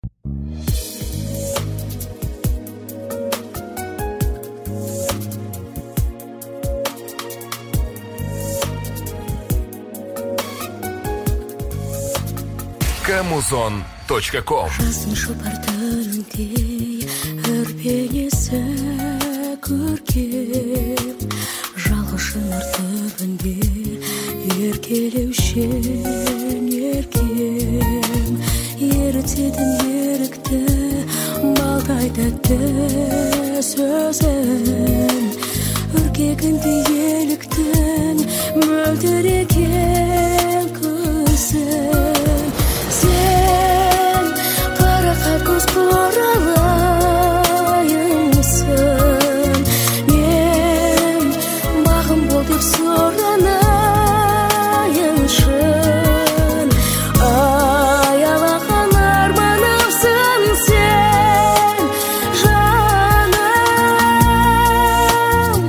Kamuson.com. Жазмышы бар тілінде үрпенесі көркем, жалғыз шынар түбінде еркелеушен еркем, ерітетін ерікті балдай тәтті сөзін, үркегінде еліктің мөлдіреген көзін. Сен қарақат көз бұралайынсың, мен бағым бол деп сұранайыншы, аялаған арманымсың сен жаным.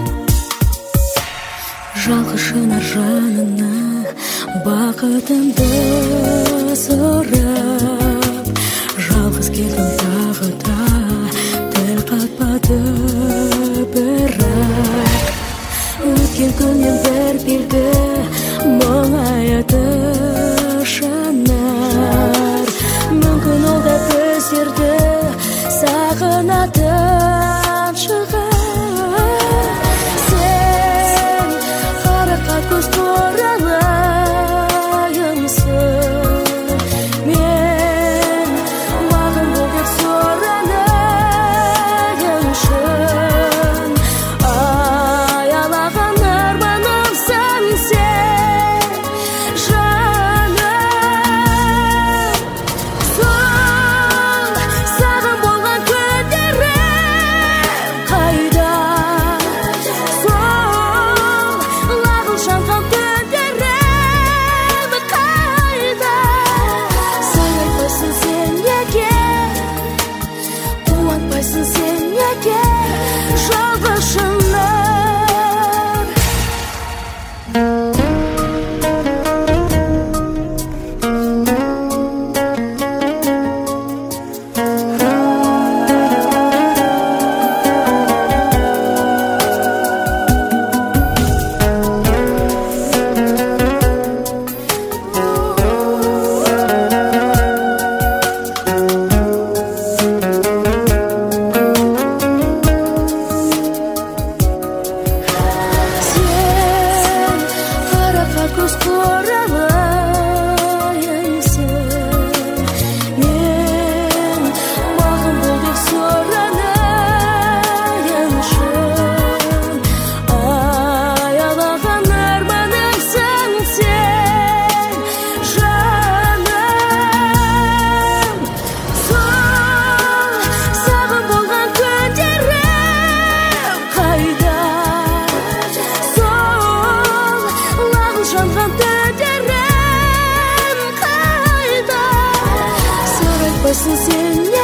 Жалғыз шынар жанына бақытымды сұрап, жалғыз келдім тағы да тіл қатпады бірақ, өткен күннен бір белгі мұңаяды жанар. Мүмкін ол да біздерді сағынатын шығар. Сен қарақат көз бұралайынсың, мен бағым бол деп сұранайыншы, аялаған арманымсың сен жаным. Сол саған болған күндерім қайда, сол лағыл жанған түндерім қайда. Сен айтпайсың сен неге, қуантпайсың сен неге, жалғыз шынар. Сен қарақат көз бұралайынсың, мен бағым бол деп сұранайыншы, аялаған арманымсың сен жаным. Сол саған болған күндерім қайда, сол лағыл жанған түндерім қайда. Сыр айтпайсың сен